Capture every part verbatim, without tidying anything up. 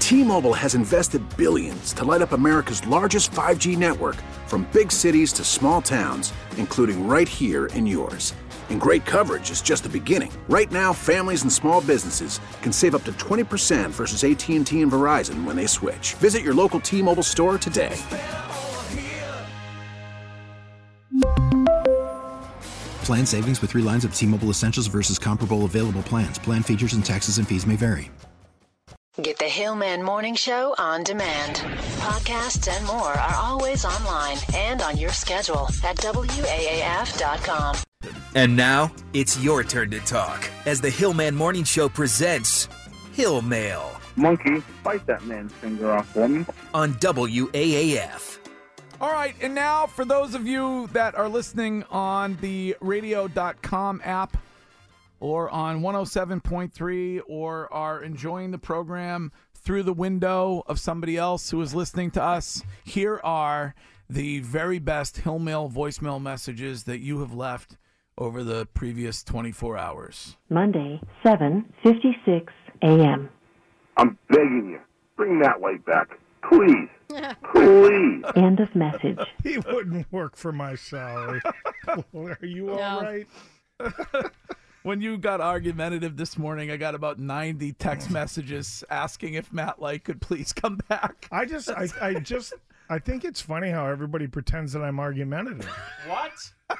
T-Mobile has invested billions to light up America's largest five G network, from big cities to small towns, including right here in yours. And great coverage is just the beginning. Right now, families and small businesses can save up to twenty percent versus A T and T and Verizon when they switch. Visit your local T-Mobile store today. Plan savings with three lines of T-Mobile Essentials versus comparable available plans. Plan features and taxes and fees may vary. Get the Hillman Morning Show on demand. Podcasts and more are always online and on your schedule at W A A F dot com. And now, it's your turn to talk as the Hillman Morning Show presents Hill Mail. Monkey, bite that man's finger off for me. On W A A F. All right, and now for those of you that are listening on the radio dot com app or on one oh seven point three or are enjoying the program through the window of somebody else who is listening to us, here are the very best Hill Mail voicemail messages that you have left over the previous twenty-four hours. Monday, seven fifty-six a.m. I'm begging you, bring that light back. Please. Please. End of message. He wouldn't work for my salary. Are you all right? When you got argumentative this morning, I got about ninety text messages asking if Matt Light could please come back. I just, I, I just, I think it's funny how everybody pretends that I'm argumentative. What?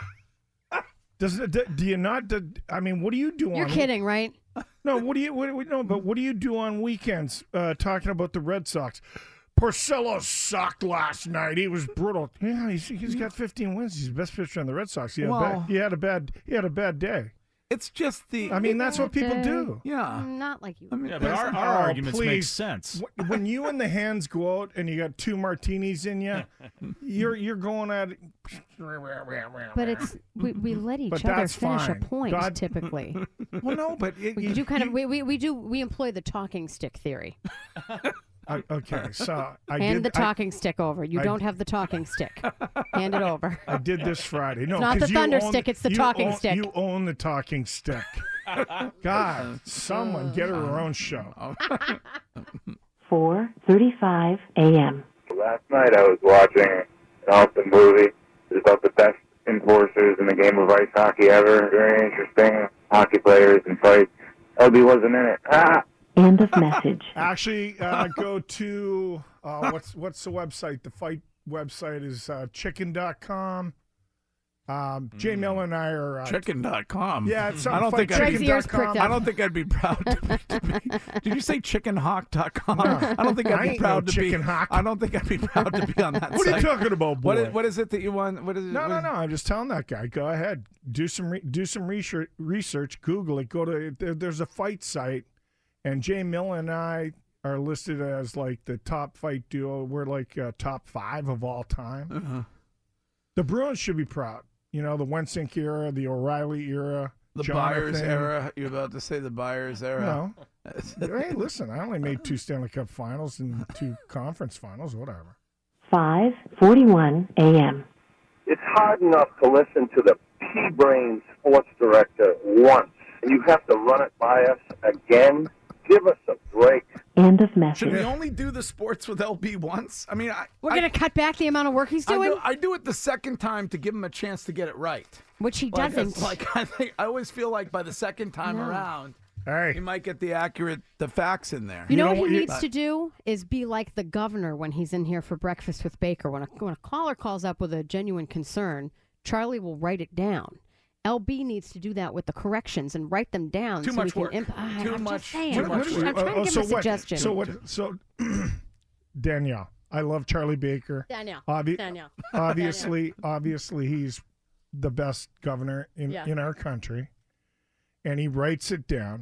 Does do, do you not? Do, I mean, what do you do? You're on, kidding, right? No. What do you? What, what, no, but what do you do on weekends? Uh, talking about the Red Sox. Porcello sucked last night. He was brutal. Yeah, he's, he's got fifteen wins. He's the best pitcher on the Red Sox. He had, Well, bad, he had a bad. He had a bad day. It's just the. I mean, that's what people do. Yeah. Not like you. I mean, Yeah, but our, our Oh, arguments please. make sense. Wh- When you and the hands go out and you got two martinis in you, you're you're going at. But it's we, we let each But other that's finish fine. a point God- typically. Well, no, but it, We you, do kind you- of we, we, we do we employ the talking stick theory. I, okay, so I Hand did the talking stick over. You I- don't have the talking stick. Hand it over. I, I did this Friday. No, It's not the 'cause you thunder own- stick, it's the you talking own- stick. You own the talking stick. God, someone get her her own show. four thirty-five a.m. Last night I was watching an awesome movie. It's about the best enforcers in the game of ice hockey ever. Very interesting. Hockey players and fights. L B wasn't in it. Ah! End of message. Actually, uh, go to uh, what's what's the website? The fight website is uh, chicken dot com. Um, Jay Miller and I are uh, Chicken dot com. Yeah, it's I don't think I'd Greg's be, ears pricked I up. don't think I'd be proud to be. To be did you say chicken hawk dot com? No. I don't think I'd I be ain't proud no to be. chicken hawk. I don't think I'd be proud to be on that What are site. you talking about, boy? What is, what is it that you want? What is it? No, what no, is- no. I'm just telling that guy. Go ahead. Do some re- do some research. Research. Google it. Go to there, there's a fight site, and Jay Miller and I are listed as like the top fight duo. We're like uh, top five of all time. Uh-huh. The Bruins should be proud. You know, the Wensink era, the O'Reilly era, The Jonathan. Byers era. You're about to say the Byers era. No. Hey, listen, I only made two Stanley Cup finals and two conference finals, whatever. five forty-one a.m. It's hard enough to listen to the pea-brain sports director once, and you have to run it by us again. Give us a break. End of Should we message. only do the sports with L B once? I mean, I, We're I, gonna cut back the amount of work he's I doing, do, I do it the second time to give him a chance to get it right. which he Like, doesn't. it's like I think I always feel like by the second time No. around, Hey, he might get the accurate the facts in there. You know know what what he you- needs to do is be like the governor when he's in here for breakfast with Baker. When a, when a caller calls up with a genuine concern, Charlie will write it down. L B needs to do that with the corrections and write them down. Too so much we work. can imp- Ah, Too I'm much- Just saying. too I'm, much just- work. I'm trying to oh, give so him a what? suggestion. So what? So Danielle, I love Charlie Baker. Danielle. Obvi- Danielle. Obviously, obviously, he's the best governor in, Yeah. in our country, and he writes it down.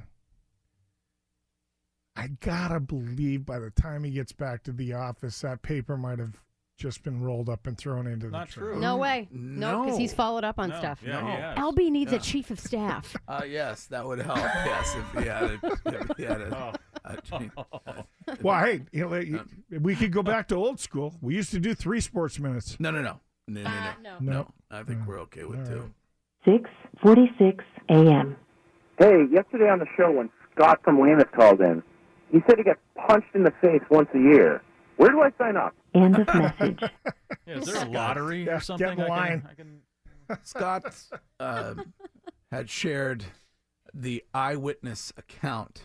I gotta believe by the time he gets back to the office, that paper might have just been rolled up and thrown into Not the true. trash. No way. No, because No. he's followed up on No, stuff. yeah, he has. L B needs Yeah. a chief of staff. Uh, yes, that would help. Yes, if he had it. If he had it. Oh. Uh, Well, hey, you know, you- we could go back to old school. We used to do three sports minutes. no, no, no, no, no, Uh, no. no. No. I think we're okay with All two. right. six forty-six a.m. Hey, yesterday on the show when Scott from Weymouth called in, He said he gets punched in the face once a year. Where do I sign up? End of message. Yeah, is there a lottery Yeah, or something? get in I line. can, I can... Scott uh, had shared the eyewitness account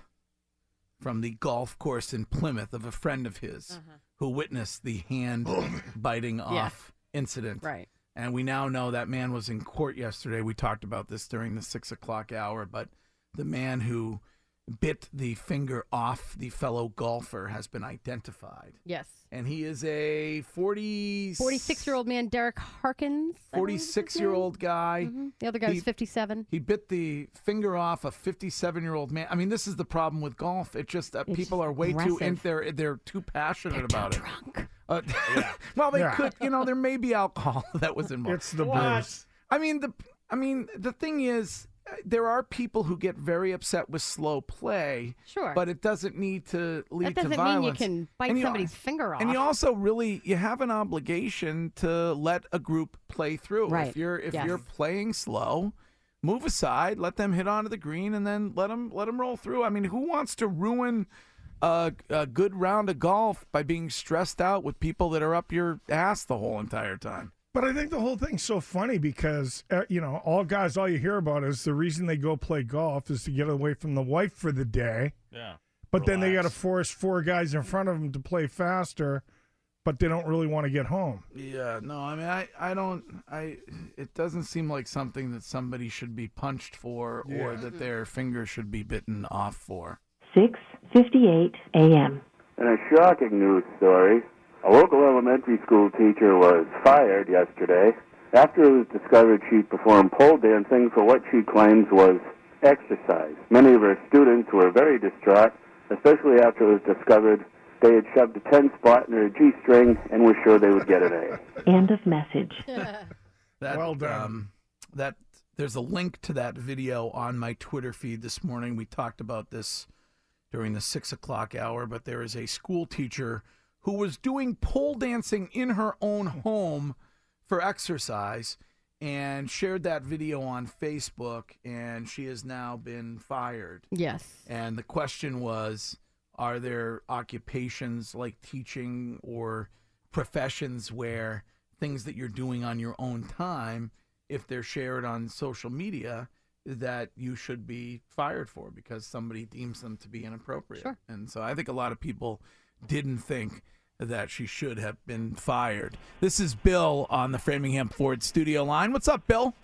from the golf course in Plymouth of a friend of his Uh-huh. who witnessed the hand biting off incident. Right. And we now know that man was in court yesterday. We talked about this during the six o'clock hour, but the man who bit the finger off the fellow golfer has been identified. Yes. And he is a forty, forty-six-year-old man, Derek Harkins. forty-six-year-old guy. Mm-hmm. The other guy He- was fifty-seven. He bit the finger off a fifty-seven-year-old man. I mean, this is the problem with golf. It just uh, It's people are way too in, aggressive. they're they're too passionate They're about too it. drunk. Uh, well, they Yeah. could, you know, there may be alcohol that was involved. It's the What? booze. I mean, the I mean, the thing is, uh, there are people who get very upset with slow play. Sure. But it doesn't need to lead That doesn't to mean you violence. can bite And you- somebody's finger off. And you also really you have an obligation to let a group play through. Right. If you're if Yes. you're playing slow, move aside, let them hit onto the green, and then let them let them roll through. I mean, who wants to ruin a, a good round of golf by being stressed out with people that are up your ass the whole entire time? But I think the whole thing's so funny because, uh, you know, all guys, all you hear about is the reason they go play golf is to get away from the wife for the day. Yeah. But then they got to Relax. force four guys in front of them to play faster, but they don't really want to get home. Yeah, no, I mean, I, I don't, I, it doesn't seem like something that somebody should be punched for or Yeah. that their finger should be bitten off for. six fifty-eight a.m. In a shocking news story, a local elementary school teacher was fired yesterday after it was discovered she performed pole dancing for what she claims was exercise. Many of her students were very distraught, especially after it was discovered they had shoved a ten spot in her G-string and were sure they would get an A. End of message. That, Well done. Um, that there's a link to that video on my Twitter feed this morning. We talked about this during the six o'clock hour, but there is a school teacher who was doing pole dancing in her own home for exercise and shared that video on Facebook, and she has now been fired. Yes. And the question was, are there occupations like teaching or professions where things that you're doing on your own time, if they're shared on social media, that you should be fired for because somebody deems them to be inappropriate? Sure. And so I think a lot of people didn't think that she should have been fired. This is Bill on the Framingham Ford studio line. What's up, Bill?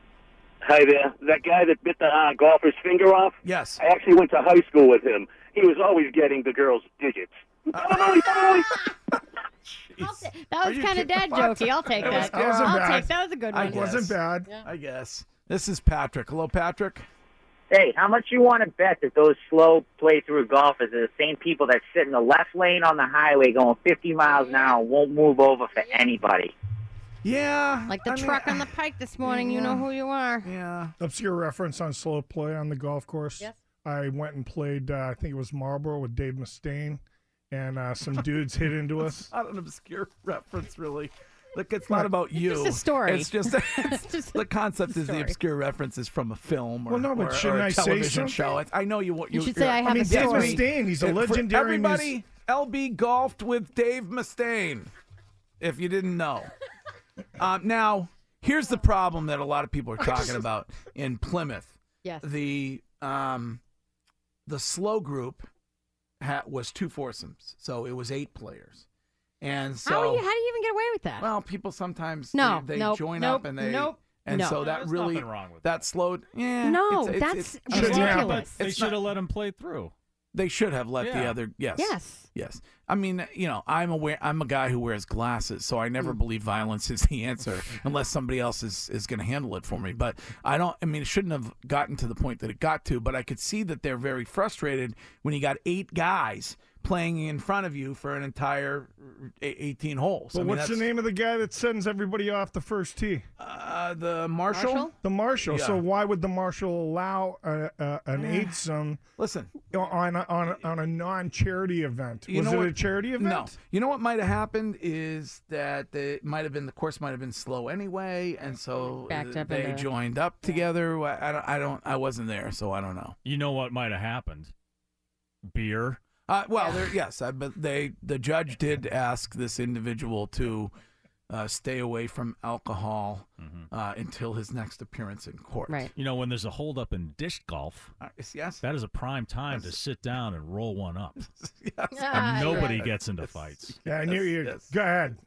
Hi there. That guy that bit the uh, golfer's finger off? Yes. I actually went to high school with him. He was always getting the girls' digits. I'll ta- that Are was you kind of kidding? dad jokey. I'll take It was- that. it wasn't I'll bad. take that. Was a good I one. guess. Wasn't bad. I guess. This is Patrick. Hello, Patrick. Hey, how much you want to bet that those slow play-through golfers are the same people that sit in the left lane on the highway going fifty miles an hour and won't move over for anybody? Yeah. Like the I mean, truck on the pike this morning. You know yeah. who you are. Yeah. Obscure reference on slow play on the golf course. Yes. I went and played, uh, I think it was Marlboro with Dave Mustaine, and uh, some dudes hit into us. Not an obscure reference, really. Look, it's not about you. just a story. It's just, it's just the concept a is the story. obscure reference is from a film or, Well, no, but or, shouldn't or a I say television something? show. It's, I know you. You, You should you're- say I have I mean, a Dave story. Mustaine, he's a For legendary everybody, mus- L B golfed with Dave Mustaine, if you didn't know. um, now, here's the problem that a lot of people are talking about in Plymouth. Yes. The um, the slow group ha- was two foursomes, so it was eight players, and so how, are you, how do you even get away with that? well, people sometimes No, they, they nope, join nope, up and they nope, and no. so No, that there's really nothing wrong with that slowed. Yeah, No, it's, it's, that's it's, Shouldn't it's not- happen. ridiculous. They It's should not- have let him play through. They should have let the Yeah. other. Yes. Yes. Yes. I mean, you know, I'm aware. I'm a guy who wears glasses, so I never believe violence is the answer unless somebody else is, is going to handle it for me. But I don't. I mean, it shouldn't have gotten to the point that it got to. But I could see that they're very frustrated when you got eight guys playing in front of you for an entire a- eighteen holes. But I mean, what's the that's- name of the guy that sends everybody off the first tee? Uh, the marshal. Marshall? The marshal. So Yeah. why would the marshal allow uh, uh, an eightsome Listen, on a, on a, on a non-charity event? You Was know it what? a charity event? No. You know what might have happened is that it might have been the course might have been slow anyway, and so Backed uh, up they into- joined up together. I I don't, I don't. I wasn't there, so I don't know. You know what might have happened? Beer. Uh, well, there, yes, I, but they the judge did ask this individual to uh, stay away from alcohol uh, until his next appearance in court. Right. You know, when there's a holdup in disc golf, uh, yes, that is a prime time to sit down and roll one up. yes. And nobody yes. gets into fights. Yeah, I knew you. yes. Go ahead.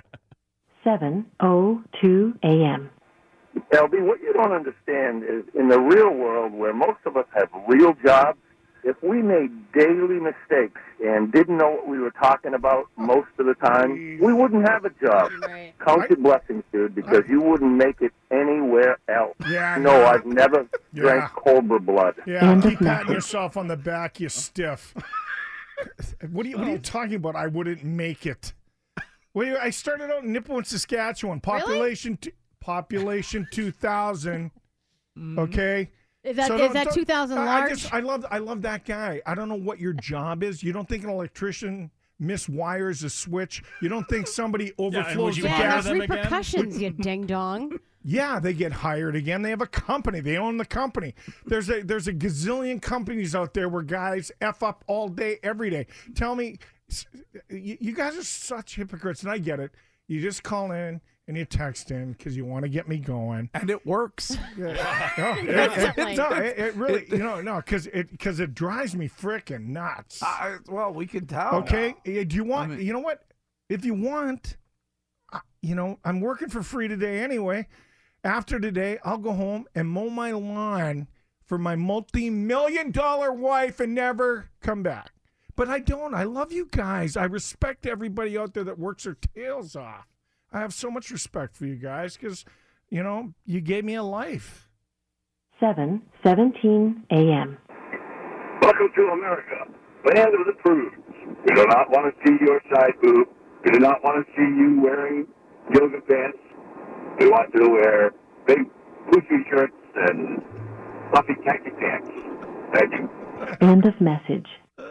seven oh two a.m. L B, what you don't understand is in the real world where most of us have real jobs, if we made daily mistakes and didn't know what we were talking about most of the time, we wouldn't have a job. Right. Count your blessings, dude, because you wouldn't make it anywhere else. Yeah, no, yeah. I've never Yeah. drank Cobra blood. Yeah, End of keep patting message. yourself on the back, you stiff. What are you, what are you talking about? I wouldn't make it. Well, I started out in Nipawin, Saskatchewan. Population, t- population two thousand. Okay. Is that So is don't- that don't- two thousand I- large? I just I love I love that guy. I don't know what your job is. You don't think an electrician miswires a switch? You don't think somebody would overflows you the yeah, hire gas? there's them again? repercussions, you ding dong. Yeah, they get hired again. They have a company. They own the company. There's a there's a gazillion companies out there where guys F up all day, every day. Tell me, s- you, you guys are such hypocrites, and I get it. You just call in and you text in because you want to get me going. And it works. Yeah. No, it, Constantly. it, no, it, it really, you know, no, because it because it drives me freaking nuts. Uh, well, we can tell. Okay, Uh, do you want? I mean- you know what? If you want, uh, you know, I'm working for free today anyway. After today, I'll go home and mow my lawn for my multi-million dollar wife and never come back. But I don't. I love you guys. I respect everybody out there that works their tails off. I have so much respect for you guys because, you know, you gave me a life. seven seventeen a.m. Welcome to America, land of the prudes. We do not want to see your side boob. We do not want to see you wearing yoga pants. We want you to wear big poofy shirts and fluffy khaki pants. Thank you. End of message.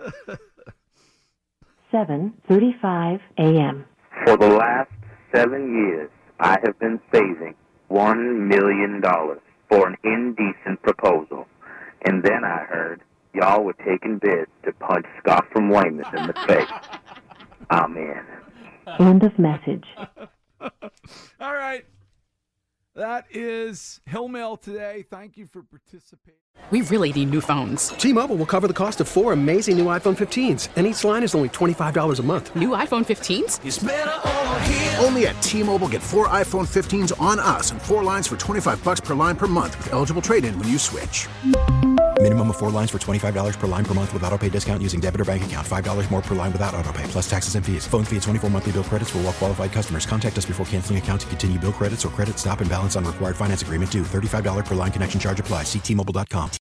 seven thirty-five a.m. For the last seven years, I have been saving one million dollars for an indecent proposal. And then I heard y'all were taking bids to punch Scott from Weymouth in the face. Amen. End of message. All right. That is Hill Mail today. Thank you for participating. We really need new phones. T-Mobile will cover the cost of four amazing new iPhone fifteens, and each line is only twenty-five dollars a month. New iPhone fifteens? It's better over here. Only at T-Mobile, get four iPhone fifteens on us and four lines for twenty-five bucks per line per month with eligible trade-in when you switch. Minimum of four lines for twenty-five dollars per line per month with auto pay discount using debit or bank account. five dollars more per line without auto pay, plus taxes and fees. Phone fee at twenty-four monthly bill credits for well qualified customers. Contact us before canceling account to continue bill credits or credit stop and balance on required finance agreement due. thirty-five dollars per line connection charge applies. See T Mobile dot com.